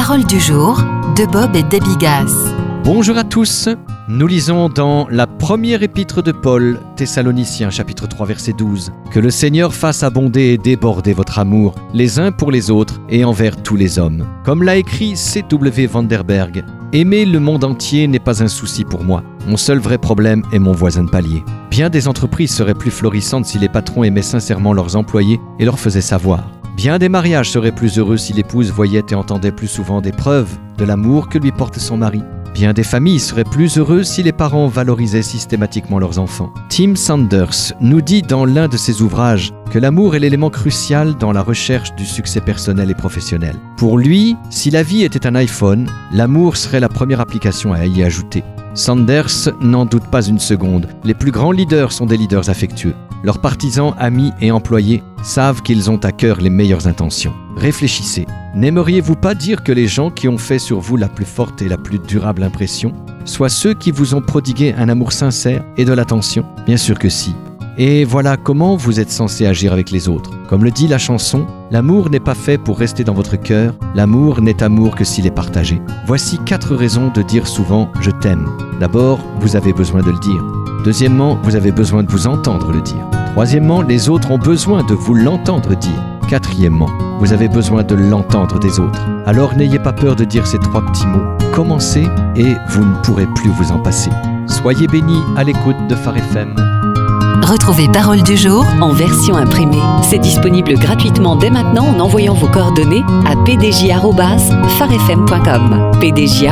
Parole du jour de Bob et Debbie Gass. Bonjour à tous, nous lisons dans la première épître de Paul, Thessaloniciens chapitre 3 verset 12, « Que le Seigneur fasse abonder et déborder votre amour, les uns pour les autres et envers tous les hommes. » Comme l'a écrit C.W. Vanderberg, « Aimer le monde entier n'est pas un souci pour moi. Mon seul vrai problème est mon voisin de palier. » Bien des entreprises seraient plus florissantes si les patrons aimaient sincèrement leurs employés et leur faisaient savoir. Bien des mariages seraient plus heureux si l'épouse voyait et entendait plus souvent des preuves de l'amour que lui porte son mari. Bien des familles seraient plus heureuses si les parents valorisaient systématiquement leurs enfants. Tim Sanders nous dit dans l'un de ses ouvrages que l'amour est l'élément crucial dans la recherche du succès personnel et professionnel. Pour lui, si la vie était un iPhone, l'amour serait la première application à y ajouter. Sanders n'en doute pas une seconde. Les plus grands leaders sont des leaders affectueux. Leurs partisans, amis et employés savent qu'ils ont à cœur les meilleures intentions. Réfléchissez. N'aimeriez-vous pas dire que les gens qui ont fait sur vous la plus forte et la plus durable impression soient ceux qui vous ont prodigué un amour sincère et de l'attention ? Bien sûr que si. Et voilà comment vous êtes censé agir avec les autres. Comme le dit la chanson, l'amour n'est pas fait pour rester dans votre cœur, l'amour n'est amour que s'il est partagé. Voici 4 raisons de dire souvent « je t'aime ». D'abord, vous avez besoin de le dire. Deuxièmement, vous avez besoin de vous entendre le dire. Troisièmement, les autres ont besoin de vous l'entendre dire. Quatrièmement, vous avez besoin de l'entendre des autres. Alors n'ayez pas peur de dire ces 3 petits mots. Commencez et vous ne pourrez plus vous en passer. Soyez bénis à l'écoute de Phare FM. Retrouvez Parole du jour en version imprimée. C'est disponible gratuitement dès maintenant en envoyant vos coordonnées à pdj@farefm.com,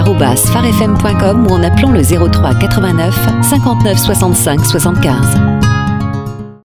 pdj@farefm.com ou en appelant le 03 89 59 65 75.